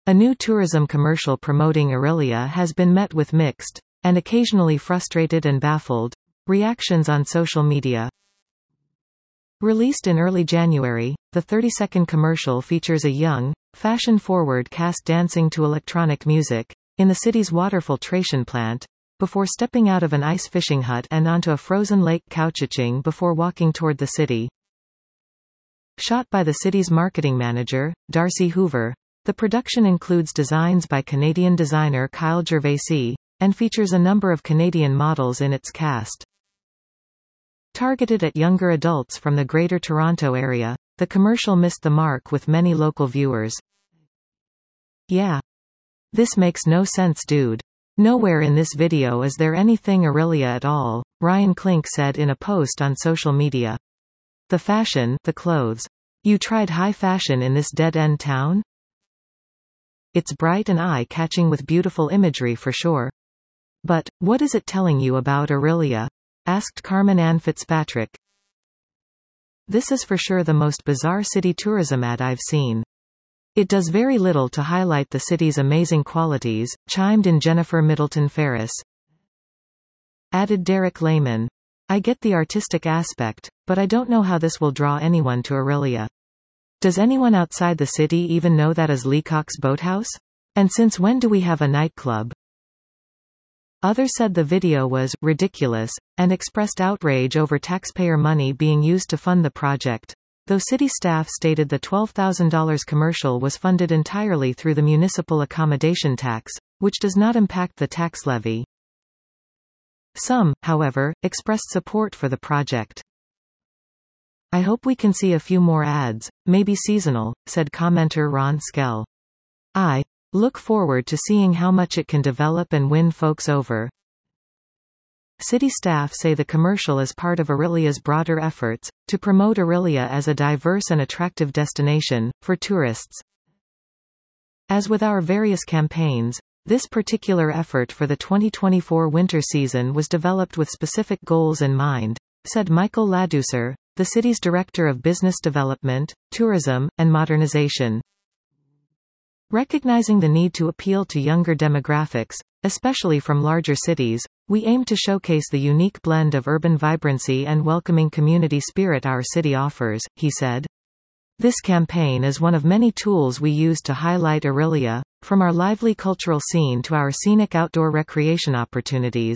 A new tourism commercial promoting Orillia has been met with mixed, and occasionally frustrated and baffled, reactions on social media. Released in early January, the 30-second commercial features a young, fashion-forward cast dancing to electronic music, in the city's water filtration plant, before stepping out of an ice fishing hut and onto a frozen lake Couchiching before walking toward the city. Shot by the city's marketing manager, Darcy Hoover, the production includes designs by Canadian designer Kyle Gervasi, and features a number of Canadian models in its cast. Targeted at younger adults from the Greater Toronto Area, the commercial missed the mark with many local viewers. "Yeah. This makes no sense, dude. Nowhere in this video is there anything Orillia at all," Ryan Klink said in a post on social media. "The fashion, the clothes. You tried high fashion in this dead-end town? It's bright and eye-catching with beautiful imagery for sure. But, what is it telling you about Orillia?" asked Carmen Ann Fitzpatrick. "This is for sure the most bizarre city tourism ad I've seen. It does very little to highlight the city's amazing qualities," chimed in Jennifer Middleton Ferris. Added Derek Lehman. "I get the artistic aspect, but I don't know how this will draw anyone to Orillia. Does anyone outside the city even know that is Leacock's Boathouse? And since when do we have a nightclub?" Others said the video was ridiculous, and expressed outrage over taxpayer money being used to fund the project, though city staff stated the $12,000 commercial was funded entirely through the municipal accommodation tax, which does not impact the tax levy. Some, however, expressed support for the project. "I hope we can see a few more ads, maybe seasonal," said commenter Ron Skell. "I look forward to seeing how much it can develop and win folks over." City staff say the commercial is part of Orillia's broader efforts to promote Orillia as a diverse and attractive destination for tourists. As with our various campaigns, this particular effort for the 2024 winter season was developed with specific goals in mind, said Michael Ladouceur, the city's Director of Business Development, Tourism, and Modernization. Recognizing the need to appeal to younger demographics, especially from larger cities, we aim to showcase the unique blend of urban vibrancy and welcoming community spirit our city offers, he said. This campaign is one of many tools we use to highlight Orillia, from our lively cultural scene to our scenic outdoor recreation opportunities.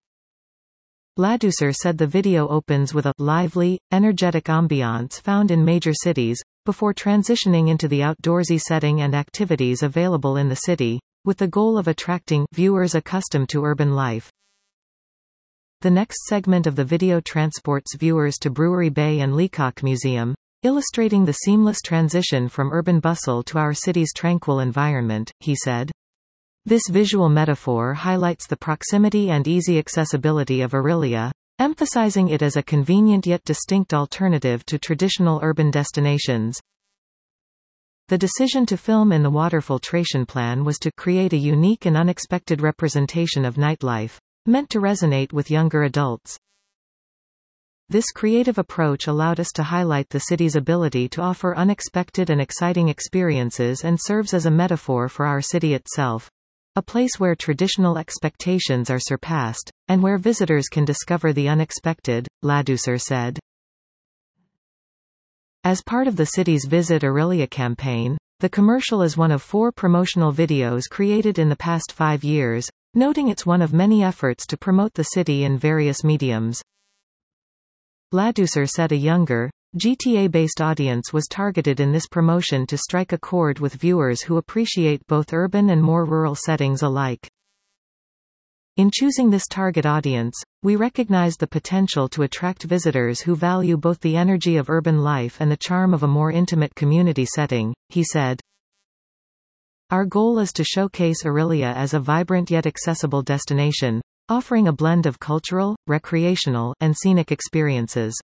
Ladouceur said the video opens with a lively, energetic ambiance found in major cities, before transitioning into the outdoorsy setting and activities available in the city, with the goal of attracting viewers accustomed to urban life. The next segment of the video transports viewers to Brewery Bay and Leacock Museum, illustrating the seamless transition from urban bustle to our city's tranquil environment, he said. This visual metaphor highlights the proximity and easy accessibility of Orillia, emphasizing it as a convenient yet distinct alternative to traditional urban destinations. The decision to film in the water filtration plant was to create a unique and unexpected representation of nightlife, meant to resonate with younger adults. This creative approach allowed us to highlight the city's ability to offer unexpected and exciting experiences and serves as a metaphor for our city itself. A place where traditional expectations are surpassed, and where visitors can discover the unexpected, Ladouceur said. As part of the city's Visit Orillia campaign, the commercial is one of 4 promotional videos created in the past 5 years, noting it's one of many efforts to promote the city in various mediums. Ladouceur said a younger, GTA-based audience was targeted in this promotion to strike a chord with viewers who appreciate both urban and more rural settings alike. In choosing this target audience, we recognize the potential to attract visitors who value both the energy of urban life and the charm of a more intimate community setting, he said. Our goal is to showcase Orillia as a vibrant yet accessible destination, offering a blend of cultural, recreational, and scenic experiences.